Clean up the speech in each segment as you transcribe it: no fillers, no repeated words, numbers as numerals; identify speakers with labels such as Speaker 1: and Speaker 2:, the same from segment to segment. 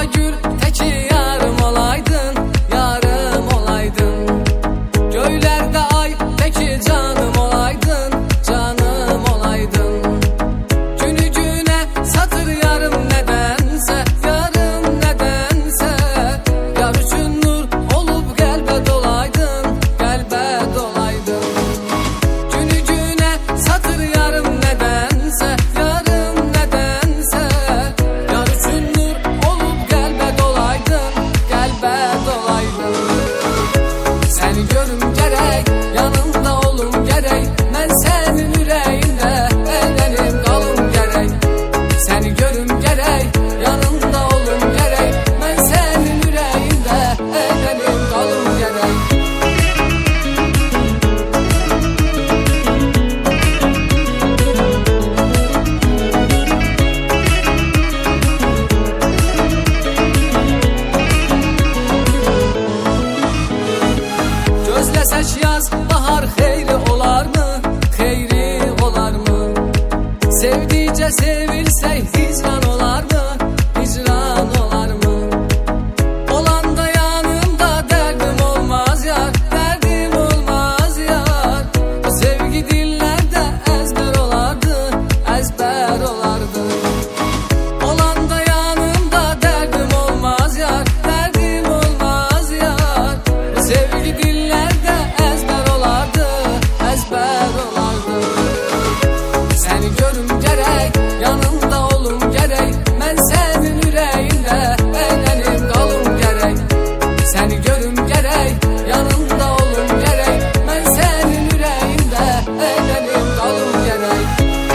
Speaker 1: gül teki yarım olaydın, yarım olaydın. Göylerde ay teki canım olaydın, canım olaydın. Günü güne satır yarım nedense, yarım nedense. Yar üçün nur olup kalbe dolaydın, kalbe dolaydın. Günü güne satır yarım nedense, yarım nedense. Yar üçün nur olup kalbe dolaydın, kalbe dolaydın. Seni görüm gerek, yanımda olum gerek. Ben senin yüreğinde eğlenim kalım gerek. Seni görüm gerek, yanımda olum gerek. Ben senin yüreğinde eğlenim kalım gerek. Gözləsək yaz, bahar xeyri olar mı? Xeyri olar mı? Sevdikcə sevilsək hicran olar mı? Hicran olar mı? Olanda yanımda dərdim olmaz yar, dərdim olmaz yar. O sevgi dillərdə əzbər olardı, əzbər olardı. Olanda yanımda dərdim olmaz yar, dərdim olmaz yar. O sevgi dillerde ezber olardı, ezber olardı. Seni görüm gerek, yanımda olum gerek. Ben senin yüreğinde eğlenim kalım gerek. Seni görüm gerek, yanımda olum gerek. Ben senin yüreğinde eğlenim kalım gerek.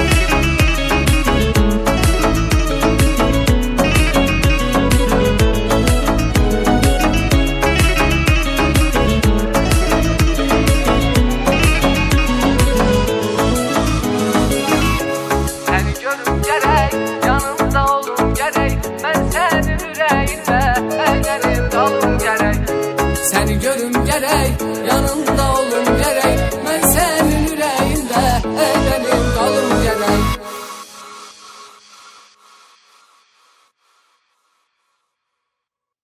Speaker 1: Seni görüm gerek, yanımda olum gerek. Ben senin yüreğinde eğlenim kalım gerek. Seni görüm gerek, yanımda olum gerek.